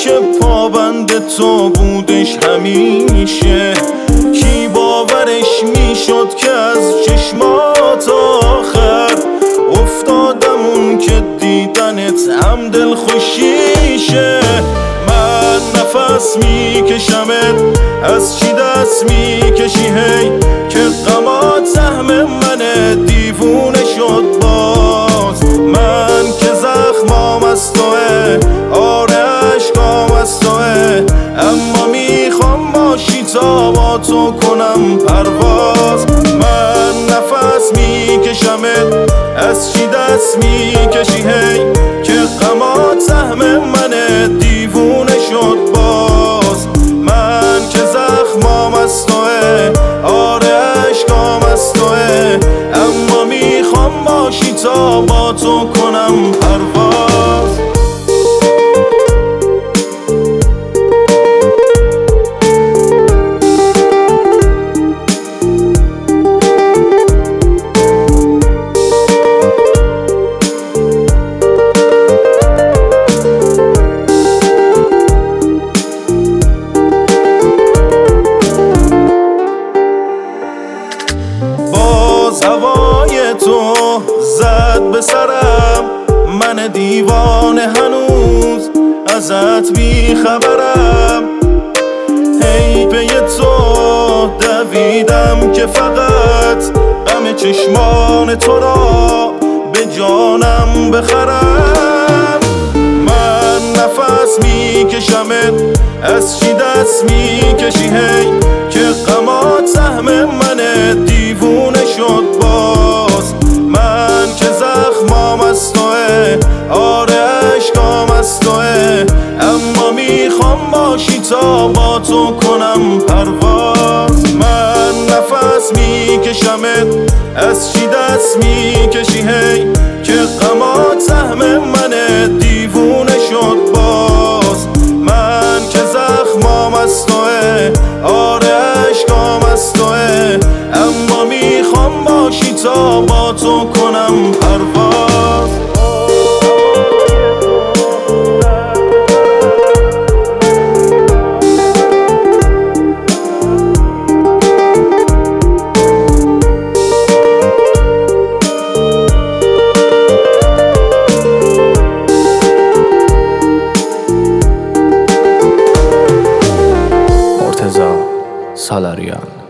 که پابند تو بودش همیشه، کی باورش میشد که از چشمات آخر افتادم اون که دیدنت هم دل خوشیشه. من نفس میکشمت، از چی دست میکشی هی که غمات سهم منه دیوونه شد باز. من که زخمام از توه، آره عشقام از توه، اما میخوام باشی تا با تو کنم پرواز. من نفس میکشمت، از چی دست میکشی هی که غمات سهم منه دیوونه شد باز. من که زخمام از توه، آره عشقام از توه، اما میخوام باشی تا با تو کنم پرواز. هوای تو زد به سرم، من دیوانه هنوز ازت بیخبرم. هی به تو دویدم که فقط غم چشمان تو را به جانم بخرم. من نفس میکشمت، از چی دست میکشی هی که غمات سهم منه دیوونه شد باز. من که زخمام از توه، آره عشقام از توه، اما میخوام باشی تا با تو کنم پرواز. من نفس میکشمت، از چی دست میکشی هی که غمات سهم منه دیوونه شد باز. من که زخمام از توه، آره عشقام از توه، اما میخوام باشی تا با تو کنم پرواز. مرتضی سالاریان.